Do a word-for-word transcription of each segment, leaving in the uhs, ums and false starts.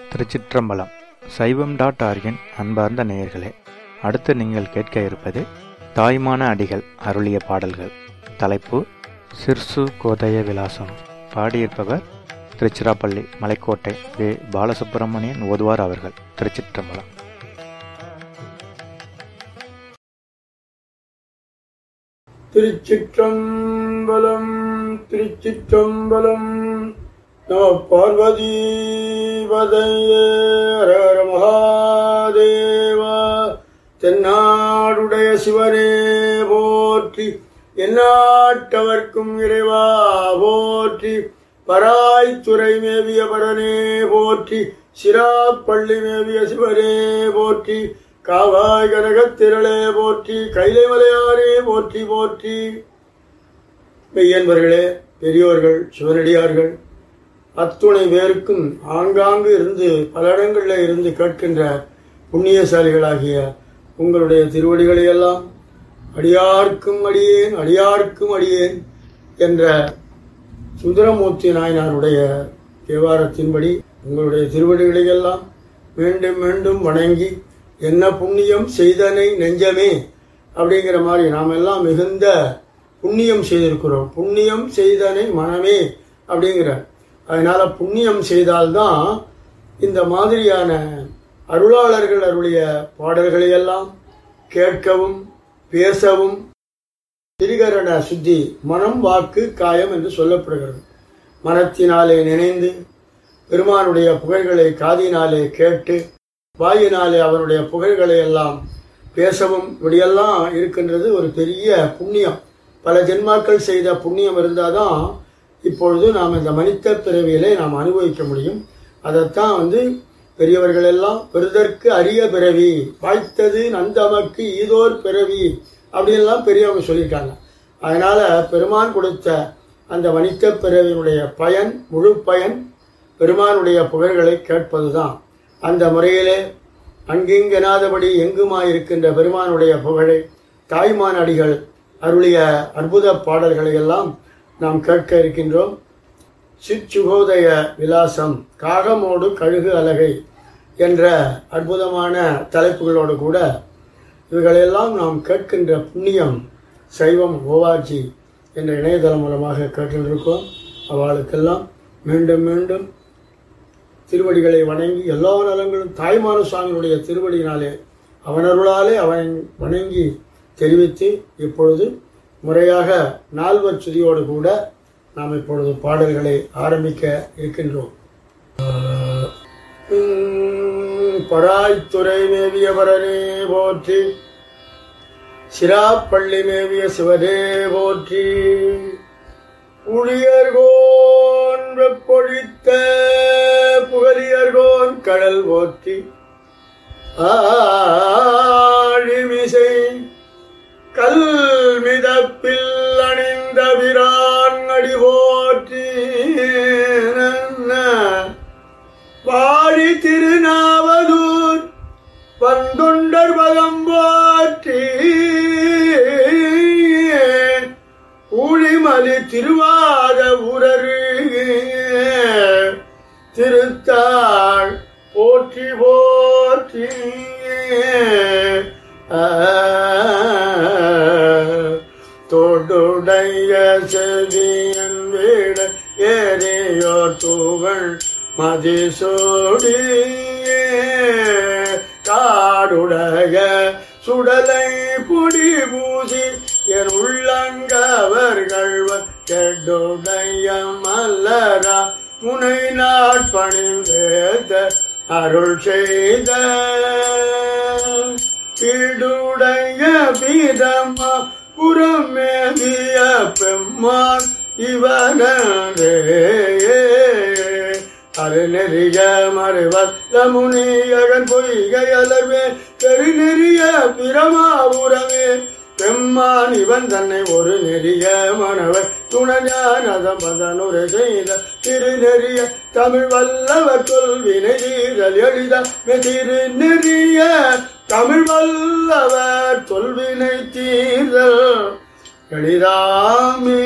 திருச்சிற்றம்பலம். சைவம் டாட் ஆர்கின் அன்பார்ந்த நேயர்களே, அடுத்து நீங்கள் கேட்க இருப்பது தாய்மான அடிகள் அருளிய பாடல்கள். தலைப்பு சிர்சு கோதய விலாசம். பாடியிருப்பவர் திருச்சிராப்பள்ளி மலைக்கோட்டை வே பாலசுப்பிரமணியன் ஓதுவார் அவர்கள். திருச்சிற்றம்பலம். திருச்சிற்றம்பலம். திருச்சிற்றம்பலம். நம பார்வதி பதையே ஹர மகாதேவா. தென்னாடுடைய சிவனே போற்றி, எந்நாட்டவர்க்கும் இறைவா போற்றி. பராய்த்துறை மேவிய பரனே போற்றி, சிராப்பள்ளி மேவிய சிவனே போற்றி. காவாய் கனகத்திரளே போற்றி, கைலை மலையாரே போற்றி போற்றி. மெய்யன்பர்களே, பெரியோர்கள், சிவனடியார்கள் அத்துணை பேருக்கும் ஆங்காங்கு இருந்து பல இடங்களில் இருந்து கேட்கின்ற புண்ணியசாலிகளாகிய உங்களுடைய திருவடிகளை எல்லாம் அடியார்க்கும் அடியேன் அடியார்க்கும் அடியேன் என்ற சுந்தரமூர்த்தி நாயனாருடைய தேவாரத்தின்படி உங்களுடைய திருவடிகளை எல்லாம் மீண்டும் மீண்டும் வணங்கி, என்ன புண்ணியம் செய்தனை நெஞ்சமே அப்படிங்கிற மாதிரி நாம் எல்லாம் மிகுந்த புண்ணியம் செய்திருக்கிறோம். புண்ணியம் செய்தனை மனமே அப்படிங்கிற அதனால புண்ணியம் செய்தால்தான் இந்த மாதிரியான அருளாளர்கள் அருளிய பாடல்களை எல்லாம் கேட்கவும் பேசவும் திரிகரண சுத்தி, மனம் வாக்கு காயம் என்று சொல்லப்படுகிறது. மனத்தினாலே நினைந்து பெருமானுடைய புகழ்களை காதினாலே கேட்டு வாயினாலே அவருடைய புகழ்களை எல்லாம் பேசவும் இப்படியெல்லாம் இருக்கின்றது ஒரு பெரிய புண்ணியம். பல ஜென்மாக்கள் செய்த புண்ணியம் இருந்தாதான் இப்பொழுது நாம் இந்த மனித பிறவியிலே நாம் அனுபவிக்க முடியும். அதைத்தான் வந்து பெரியவர்கள் எல்லாம் பெறுதற்கு அரிய பிறவி வாய்த்தது நந்தமக்கு ஈதோர் பிறவி அப்படின்லாம் பெரியவங்க சொல்லியிருக்காங்க. அதனால பெருமான் கொடுத்த அந்த மனித பிறவியினுடைய பயன், முழு பயன் பெருமானுடைய புகழ்களை கேட்பதுதான். அந்த முறையிலே அங்கிங்கெனாதபடி எங்குமாயிருக்கின்ற பெருமானுடைய புகழை தாய்மான அடிகள் அருளிய அற்புத பாடல்களை எல்லாம் நாம் கேட்க இருக்கின்றோம். சிற்சுகோதய விலாசம், காகமோடு கழுகு அலகை என்ற அற்புதமான தலைப்புகளோடு கூட இவைகளெல்லாம் நாம் கேட்கின்ற புண்ணியம் சைவம் ஓஆர்ஜி என்ற இணையதளம் மூலமாக கேட்டிருக்கோம். அவளுக்கெல்லாம் மீண்டும் மீண்டும் திருவடிகளை வணங்கி எல்லா நலங்களும் தாய்மான சுவாமியுடைய திருவடியினாலே அவனருளாலே அவன் வணங்கி தெரிவித்து இப்பொழுது முறையாக நால்வர் சுதியோடு கூட நாம் இப்பொழுது பாடல்களை ஆரம்பிக்க இருக்கின்றோம். பராய்த்துறை மேவிய பரனே போற்றி, சிராப்பள்ளி மேவிய சிவனே போற்றி. புளியர்கோன் வெப்பொழித்த புகழியர்கோன் கடல் போற்றி. ஆழிமிசை கல் மிதப்பில் அணிந்த பிரான் அடி போற்றி. வாழி திருநாவலூர் வந்துண்டர் பதம் போற்றி. ஊழிமலி திருவாத ஊரரு திருத்தாள் போற்றி போற்றி. தோடுடைய செவியன் வீட ஏறியோ தூவள் மதிசோடி. காடுடைய சுடலை புடி பூசி என் உள்ளங்கவர்கள் கெடுடைய மல்லரா முனை நாட்பணிந்த அருள் செய்த. பீடுடைய பீடமா புறமேவிய பெம்மான் இவனே. அருநெறிய மறைவல்ல முனியகன் பொய்கை அலர்வே பெருநெறிய பிரமாபுரமே. பெம்மான் இவன் தன்னை ஒரு நெறிய மனவை துணஞானதம் பதனுரை செய்த திருநெறிய தமிழ் வல்லவர் சொல்வினை தீரல் எளித. திருநெறிய தமிழ் வல்லவர் சொல்வினை தீரல் எளிதாமே.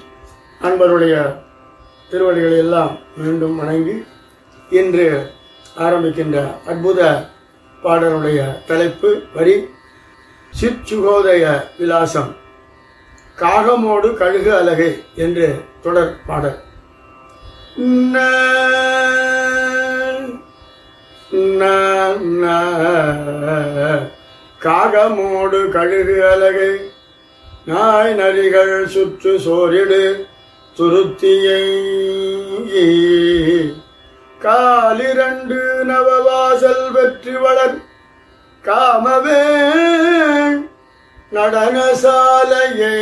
அன்பருடைய திருவடிகளை எல்லாம் மீண்டும் வணங்கி இன்று ஆரம்பிக்கின்ற அற்புத பாடலுடைய தலைப்பு வரி சிற்சுகோதய விலாசம் காகமோடு கழுகு அலகை என்று தொடர் பாடல். காகமோடு கழுகு அலகை நாய் நரிகள் சுற்று சோரிடு துருத்தியை காலிரண்டு நவவாசல் வெற்றி வளர் காமவே நடனசாலையே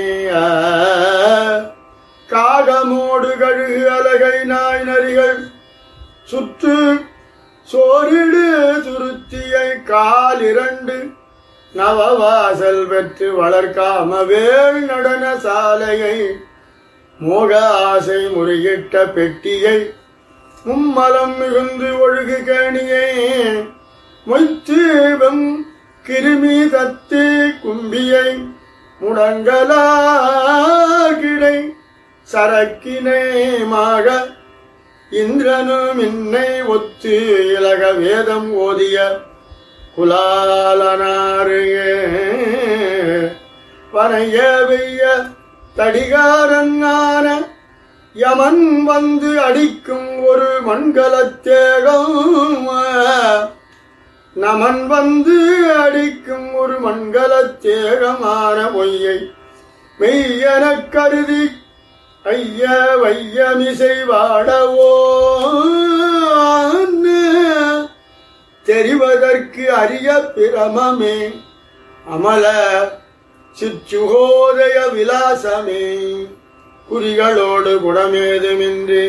காகமோடு கழுகு அலகை நாய் நரிகள் சுற்று சோரிடு துருத்தியை காலிரண்டு நவவாசல் பெற்று வளர்க்காமவேள் நடன சாலையை மோக ஆசை முறியிட்ட பெட்டியை மும்மலம் மிகுந்து ஒழுகு கேணியை மொய்த்தீபம் கிருமி தத்தி கும்பியை முடங்கலா கிடை சரக்கினேமாக இந்திரனும் இன்னை ஒத்து இலக வேதம் ஓதிய குலாலனாருகே பனைய வெய்ய தடிகாரங்கான யமன் வந்து அடிக்கும் ஒரு மண்கலத்தேகம் நமன் வந்து அடிக்கும் ஒரு மண்கலத்தேகமான பொய்யை மெய்யெனக் கருதி ஐய வையமிசை வாடவோ தெரிவதற்கு அரிய பிரமமே அமல சிற்சுகோதய விலாசமே குறிகளோடு குடமேதுமின்றி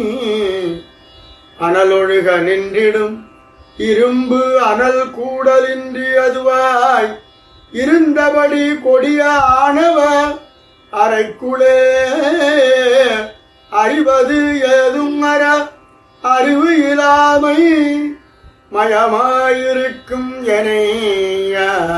அனலொழுக நின்றிடும் இரும்பு அனல் கூடலின்றி அதுவாய் இருந்தபடி கொடிய ஆணவ அறைக்குளே அறிவது ஏதும் அற அறிவு இல்லாமை மயமாயிருக்கும் எனைய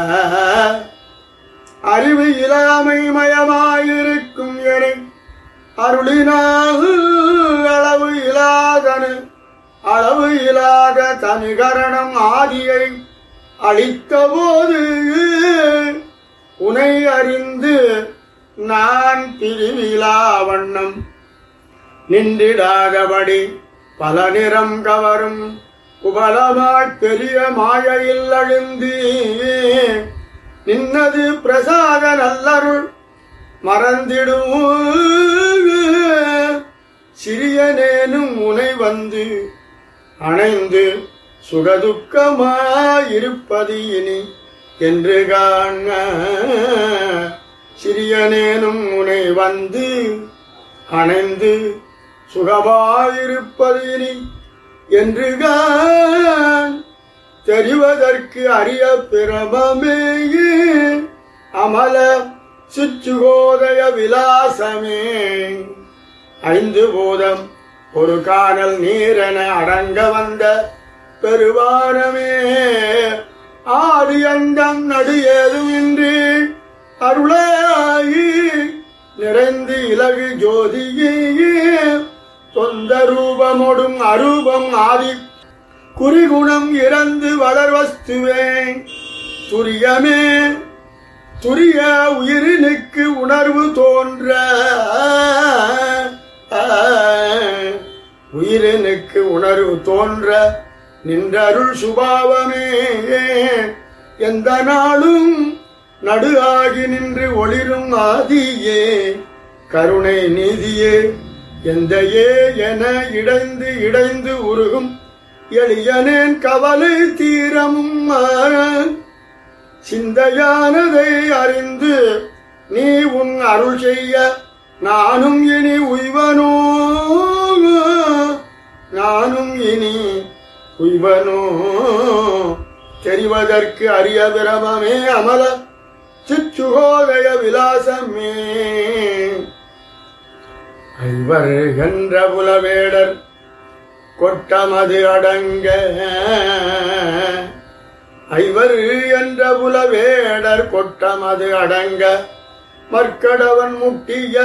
அறிவு இல்லாமை மயமாயிருக்கும் எனை அருளினால் அளவு இல்லாதனு அளவு இல்லாத தனிகரணம் ஆதியை அளித்த போது உனை அறிந்து நான் பிரிவிலா வண்ணம் நின்றிடாதபடி பல நிறம் கவரும் குபலமாய் பெரிய மாயையில் அழிந்து நின்னது பிரசாத நல்லருள் மறந்திடும் சிறியனேனும் உனை வந்து அணைந்து சுகதுக்கமாயிருப்பது இனி என்று காண சிறியனேனும் உனை வந்து அணைந்து சுகமாயிருப்பது இனி என்று காண் தெரிவதற்கு அரிய பிரமமே அமல சிற்றுகோதய விலாசமே ஐந்து பூதம் ஒரு காணல் நீரென அடங்க வந்த பெருவானமே ஆதி அந்தம் நடு ஏதுமின்றி அருளாயி நிறைந்து இலகு ஜோதியே சொந்த ரூபமொடும் அரூபம் ஆதி குறிகுணம் இறந்து வளர்வஸ்துவே துரியமே துரிய உயிரினுக்கு உணர்வு தோன்ற உயிரினுக்கு உணர்வு தோன்ற நின்றருள் சுபாவமே எந்த நாளும் நடு ஆகி நின்று ஒளிரும் ஆதியே கருணை நீதியே எந்த ஏ என இடைந்து இடைந்து உருகும் எளியனேன் கவலை தீரமும் சிந்தையானதை அறிந்து நீ உன் அருள் செய்ய நானும் இனி உய்வனோ நானும் இனி உய்வனோ தெரிவதற்கு அரிய பிரமமே அமல சிற்றுகோதய விலாசமே ஐவர் என்ற புலவேடர் கொட்டமது அடங்க ஐவர் என்ற புலவேடர் கொட்டமது அடங்க மற்கடவன்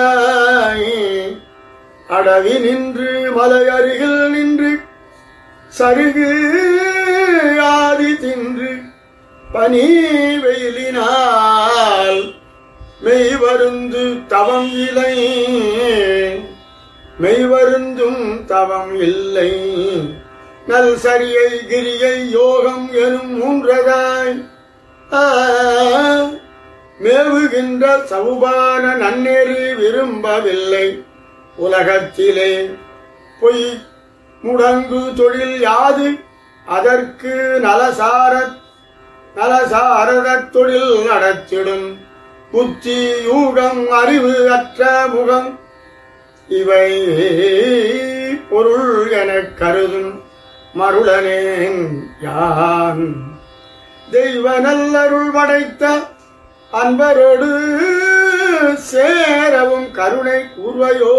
முட்டியாய் அடவி நின்று மலை அருகில் நின்று சருகு ஆதி தின்று பனி வெயிலினால் மெய்வருந்து தவம் இலை மெய்வருந்தும் தவம் இல்லை நல் சரியை கிரியை யோகம் எனும் மூன்றதாய் மேவுகின்ற சவுபான நன்னெறி விரும்பவில்லை உலகத்திலே பொய் முடங்கு தொழில் யாது அதற்கு நலசார நலசாரத தொழில் நடத்திடும் புத்தி யூகம் அறிவு அற்ற முகம் இவை பொருள் எனக் கருதும் மருளனேன் யான் தெய்வ நல்லருள் படைத்த அன்பரோடு சேரவும் கருணை கூர்வையோ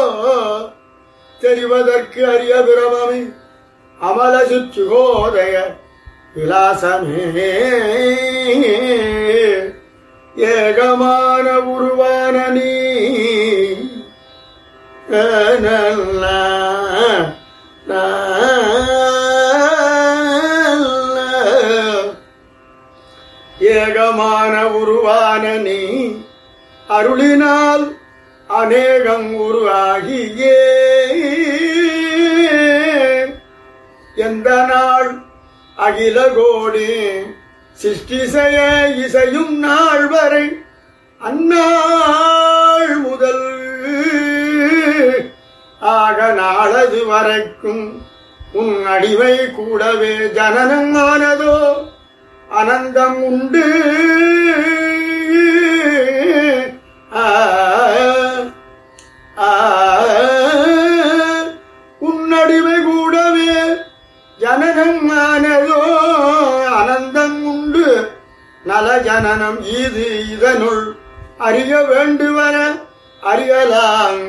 தெரிவதற்கு அரிய பிரமமே அமல சுற்றுகோதய விலாசமே ஏகமான உருவான நீ ஏகமான உருவான நீ அருளினால் அநேகம் உருவாகியே எந்த நாள் அகில கோடி சிருஷ்டி செய்ய இசையும் நாள் வரை அந்நாள் முதல் ஆக நாளது வரைக்கும் உன் அடிமை கூடவே ஜனனமானதோ அனந்தம் உண்டு உன்னடிமை கூடவே ஜனனமானதோ அனந்தம் உண்டு நல ஜனனம் இது இதனுள் அறிய வேண்டுவன அறியலாம்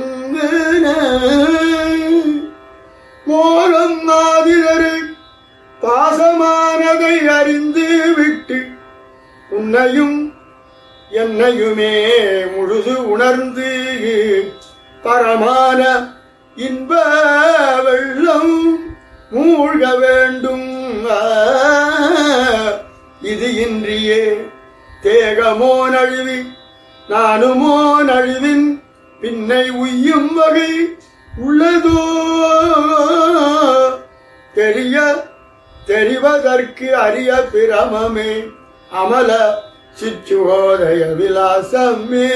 மோகம் மாதிரரு பாசமானதை அறிந்து விட்டு உன்னையும் என்னையுமே முழுது உணர்ந்து பரமான இன்ப வெள்ளம் மூழ்க வேண்டும் இது இன்றியே தேகமோ நழுவி நானுமோ நழுவின் பின்னை உய்யும் வகை உள்ளதோ தெரிய தெரிவதற்கு அரிய பிரமமே அமல சிச்சுகோதய விலாசமே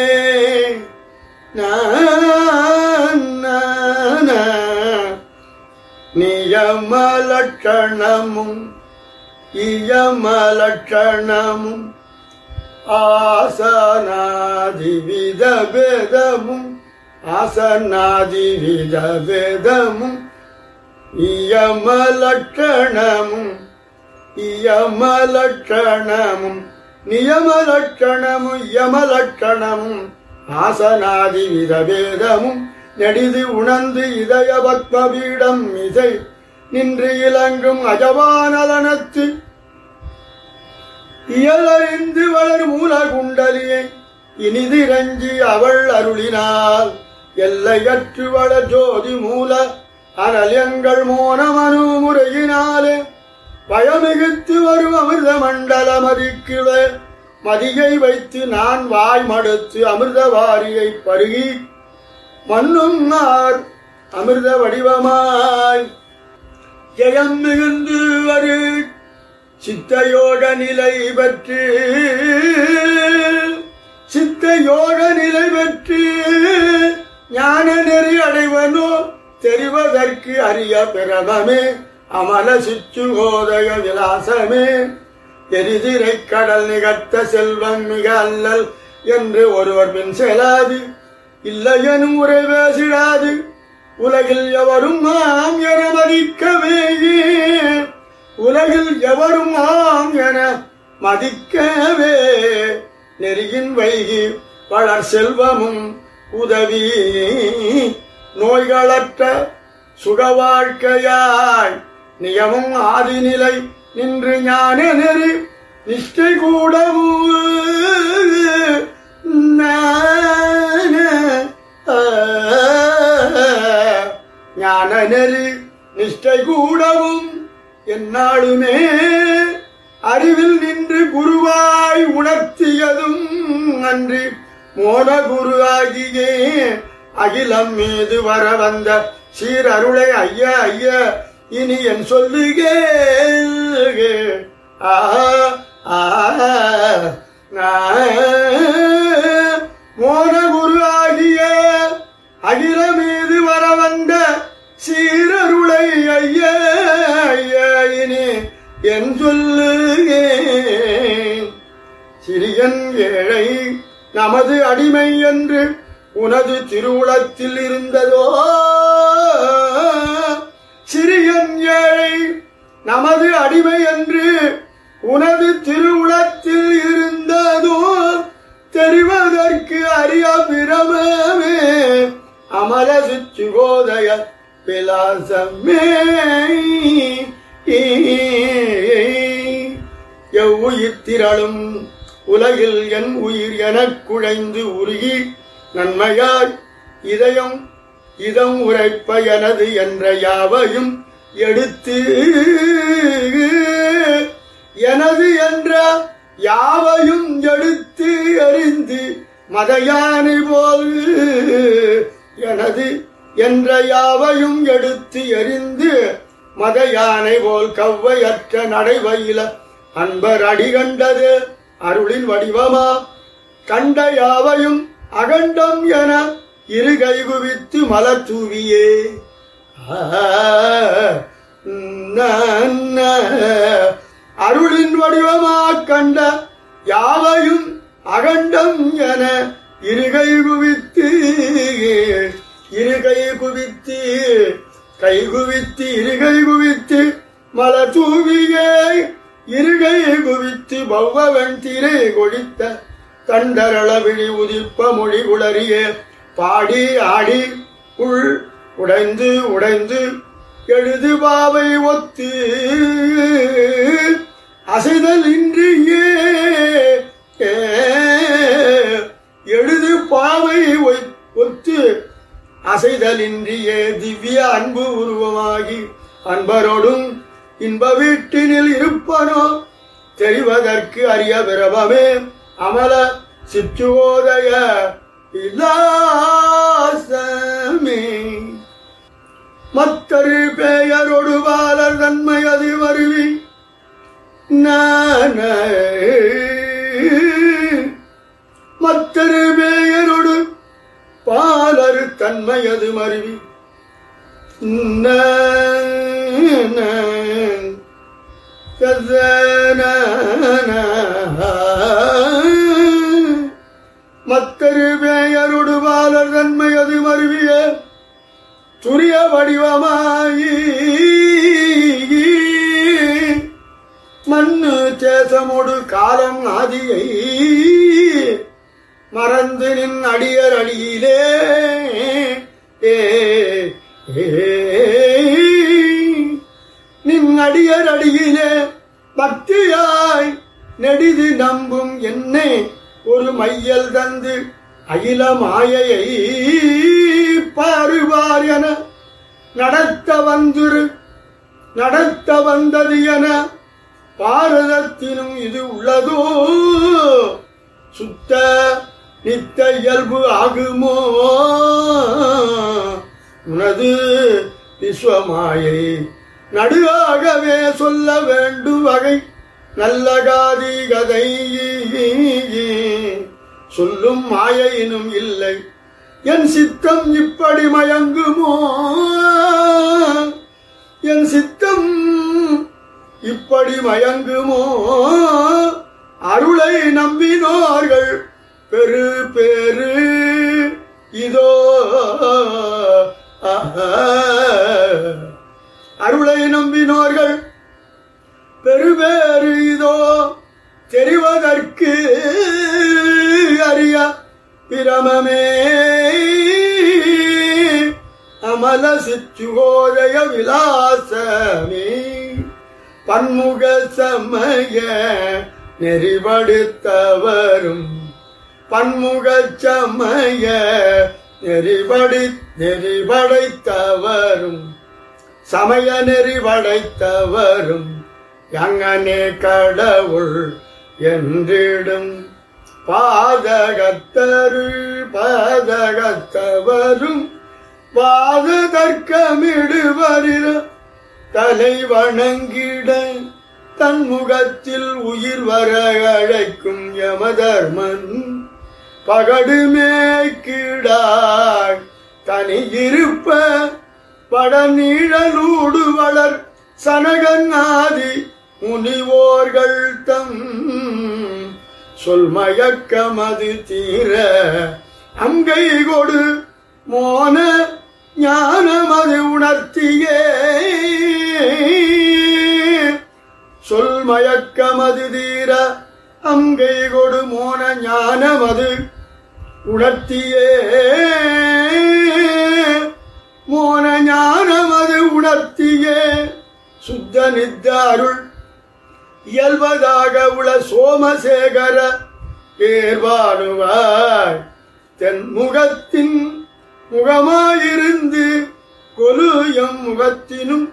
நியமலட்சணமும் இயமலட்சணமும் ஆசனாதிவித வேதமும் ஆசனாதிவித வேதமும் இயமலட்சணமும் இயமலட்சணமும் நியமலட்சணமும் யமலட்சணமும் ஆசனாதிவித வேதமும் நெடிது உணர்ந்து இதய பத்மபீடம் இசை நின்று இலங்கும் அஜவானலனத்து இயலறிந்து வளர் மூல குண்டலியை இனிதிரஞ்சி அவள் அருளினால் எல்லையற்று வள ஜோதி மூல அனலியங்கள் மோனமனு முறையினாலே பயமிகுத்து வரும் அமிர்த மண்டல மதிக்கிழ மதியை வைத்து நான் வாய் மடுத்து அமிர்த வாரியை பருகி மண்ணும் நார் அமிர்த வடிவமாய் ஜெயம் மிகுந்து வரு சித்தயோக நிலை பெற்று சித்தயோக நிலை பெற்று ஞான நெறி அடைவனோ தெரிவதற்கு அரிய பிரமமே அமல சிச்சுகோதய விலாசமே எரிதிரை கடல் நிகழ்த்த செல்வம் மிக அல்லல் என்று ஒருவர் பின் செல்லாது இல்லையெனும் உரை பேசிடாது உலகில் எவரும் ஆம் என மதிக்கவே உலகில் எவரும் ஆம் என மதிக்கவே நெறியின் வைகி வளர் செல்வமும் உதவி நோய்களற்ற சுக வாழ்க்கையாய் நியமும் ஆதிநிலை நின்று ஞான நெறி நிஷ்டை கூடவும் ஞான நெறி நிஷ்டை கூடவும் எந்நாளுமே அறிவில் நின்று குருவாய் உணர்த்தியதும் அன்றி மோன குரு ஆகியே அகிலம் மீது வர வந்த சீரருளை ஐயா ஐயா இனி என் சொல்லுகே ஆ மோன குரு ஆகிய அகில மீது வர வந்த சீரருளை ஐயா ஐயா இனி என் சொல்லுகே சிறியன் ஏழை நமது அடிமை என்று உனது திருவுளத்தில் இருந்ததோ சிறியன் ஏழை நமது அடிமை என்று உனது திருவுளத்தில் இருந்ததோ தெரிவதற்கு அறிய பிரமே அமர சிச்சுகோதய விலாசமே எவ்வுயிர் திரளும் உலகில் என் உயிர் எனக் குழைந்து உருகி நன்மையாய் இதயம் இதம் உரைப்ப எனது என்ற யாவையும் எடுத்து எனது என்ற யாவையும் எடுத்து எறிந்து மதயானை போல் எனது என்ற யாவையும் எடுத்து எறிந்து மத யானை போல் கவ்வையற்ற நடைவயில அன்பர் அடி கண்டது அருளின் வடிவமா கண்ட யாவையும் அகண்டம் என இரு கைகுவித்து மலர் தூவியே அருளின் வடிவமா கண்ட யாவையும் அகண்டம் என இருகை குவித்து இருகை குவித்து கை குவித்து இருகை குவித்து மலர் தூவியே இருகை குவித்து பௌவன் திரை கொடித்த தண்டரள விழி உதிப்ப மொழி குளறியே பாடி ஆடி உள் உடைந்து உடைந்து எழுது பாவை ஒத்து அசைதல் இன்றியே எழுது பாவை ஒத்து அசைதலின்றியே திவ்ய அன்பு உருவமாகி அன்பரோடும் இன்ப வீட்டினில் இருப்பனோ தெரிவதற்கு அரிய பிரபமே அமல சிற்றுவோதய விலாசமே மத்தரு பெயரொடு பாலர் தன்மை அது வருவி மத்தரு பெயரொடு பாலரு தன்மையது மருவி மத்தரு பெயரொடு பாலர் தன்மையது மருவிய துரிய வடிவமாயி மண்ணு சேசமோடு காலம் ஆதியை மறந்து நின் அடியர் அடியிலே நின் அடியர் அடியிலே பக்தியாய் நெடிது நம்பும் என்னை ஒரு மையல் தந்து அகில மாயையை பாருவார் என நடத்த வந்துரு நடத்த வந்தது என பாரதத்தினும் இது உள்ளதோ சுத்த நித்த இயல்பு ஆகுமோ உனது விஸ்வமாயை நடுவாகவே சொல்ல வேண்டும் வகை நல்ல காதி கதை சொல்லும் மாயையினும் இல்லை என் சித்தம் இப்படி மயங்குமோ என் சித்தம் இப்படி மயங்குமோ அருளை நம்பினோர்கள் பெரு பேரு இதோ அருளை நம்பினோர்கள் பெருவேறு இதோ தெரிவதற்கு அறிய பிரமமே அமல சிற்றுகோதய விலாசமே பன்முக சமய நெறிபடுத்தவரும் பன்முக சமய நெறிபடி நெறிபடைத்தவரும் சமய நெறி படைத்தவரும் எங்கனே கடவுள் என்றிடும் பாதகத்தரு பாதகத்தவரும் பாத தர்க்கமிடுவரில் தலை வணங்கிட தன் முகத்தில் உயிர் வர அழைக்கும் யமதர்மன் பகடுமேக்கிடாய் தனி இருப்ப படநீழலூடு வளர் சனகநாதி முனிவோர்கள் தம் சொல் மயக்கமது தீர அங்கை கொடு மோன ஞானமது உணர்த்தியே சொல் மயக்கமது தீர அங்கை கொடு மோன ஞானமது உணர்த்தியே மோன ஞானமது உணர்த்தியே சுத்த நித்த அருள் இயல்வதாக உள சோமசேகர ஏர்வானுவாய் தென்முகத்தின் முகமாயிருந்து கொலு எம் முகத்தினும்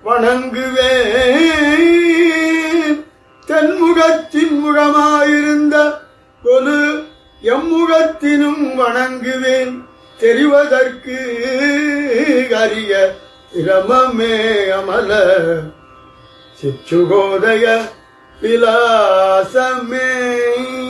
வணங்குவேன் தென்முகத்தின் முகமாயிருந்த கொலு எம்முகத்தினும் வணங்குவேன் தெரிவதற்கு அரிய இரமமே அமல சிச்சுகோதய விலாசமே.